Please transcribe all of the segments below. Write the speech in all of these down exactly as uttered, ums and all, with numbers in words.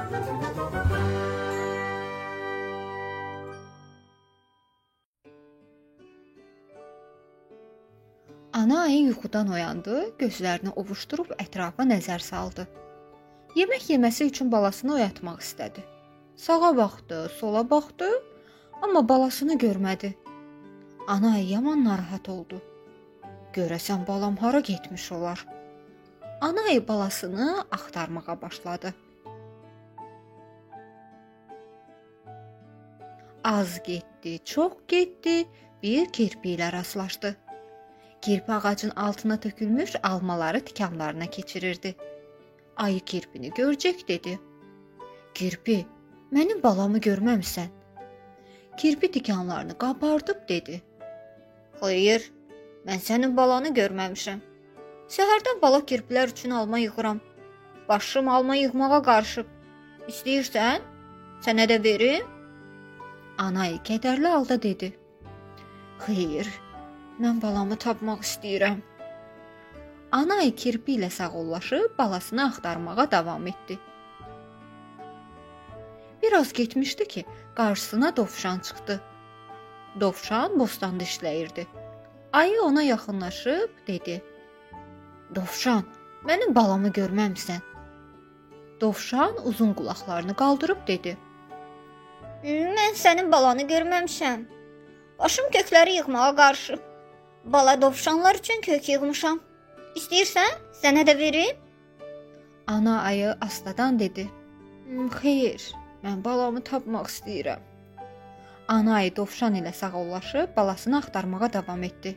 Ana ayı yuxudan oyandı, gözlərini ovuşdurub ətrafa nəzər saldı. Yemək yeməsi üçün balasını oyatmaq istədi. Sağa baxdı, sola baxdı, amma balasını görmədi. Ana ayı yaman narahat oldu. Görəsən balam hara getmiş olar? Ana ayı balasını axtarmağa başladı. Az getdi, çox getdi, bir kirpi ilə rastlaşdı. Kirpi ağacın altına tökülmüş almaları tikanlarına keçirirdi. Ayı kirpini görəcək dedi. Kirpi, mənim balamı görməmsən? Kirpi tikanlarını qabardıb dedi. Xeyr, mən sənin balanı görməmişəm. Səhərdən bala kirpilər üçün alma yığıram. Başım alma yığmağa qarışıb. İstəyirsən, sənə də verim? Ana ayı kədərli halda dedi. Xeyr, mən balamı tapmaq istəyirəm. Ana ayı kirpi ilə sağollaşıb balasını axtarmağa davam etdi. Biraz getmişdi ki, qarşısına dovşan çıxdı. Dovşan bostanda işləyirdi. Ayı ona yaxınlaşıb dedi. Dovşan, mənim balamı görməmsən? Dovşan uzun qulaqlarını qaldırıb dedi. Mən sənin balanı görməmişəm. Başım kökləri yığmağa qarışıb. Bala dovşanlar üçün kök yığmışam. İstəyirsən, sənə də verim? Ana ayı astadan dedi. Xeyr, mən balamı tapmaq istəyirəm. Ana ayı dovşan ilə sağollaşıb balasını axtarmağa davam etdi.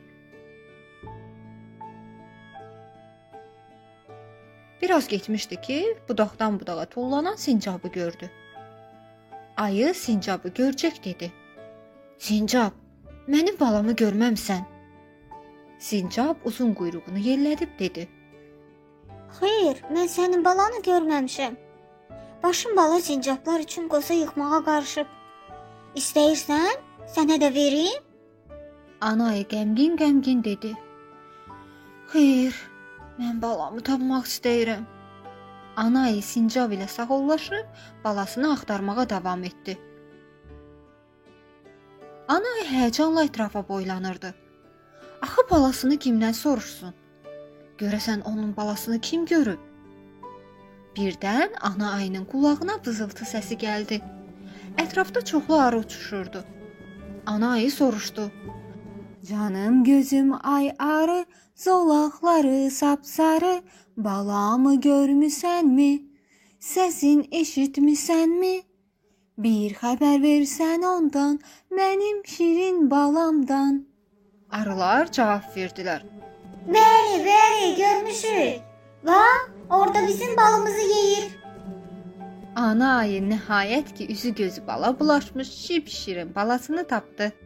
Biraz getmişdi ki, budaqdan budağa tullanan sincabı gördü. Ayı sincabı görəcək dedi. Sincab, mənim balamı görməmsən? Sincab uzun quyruğunu yellədib dedi. Xeyr, mən sənin balanı görməmişəm. Başım bala sincablar üçün qoza yığmağa qarışıb. İstəyirsən, sənə də verim? Ana ayı qəmgin-qəmgin dedi. Xeyr, mən balamı tapmaq istəyirəm. Ana ayı sincab ilə sağollaşıb balasını axtarmağa davam etdi. Ana ayı həyəcanla ətrafa boylanırdı. Axı balasını kimdən soruşsun? Görəsən onun balasını kim görüb? Birdən ana ayının qulağına vızıltı səsi gəldi. Ətrafda çoxlu arı uçuşurdu. Ana ayı soruşdu. Canım gözüm ay arı, zolaqları sapsarı, balamı görmüsənmi? Səsin eşitmisənmi? Bir xəbər versən ondan, mənim şirin balamdan. Arılar cavab verdilər. Bəli, bəli, görmüşük. Bax, orada bizim balımızı yeyir. Ana ayı nəhayət ki, üzü gözü bala bulaşmış şip şirin balasını tapdı.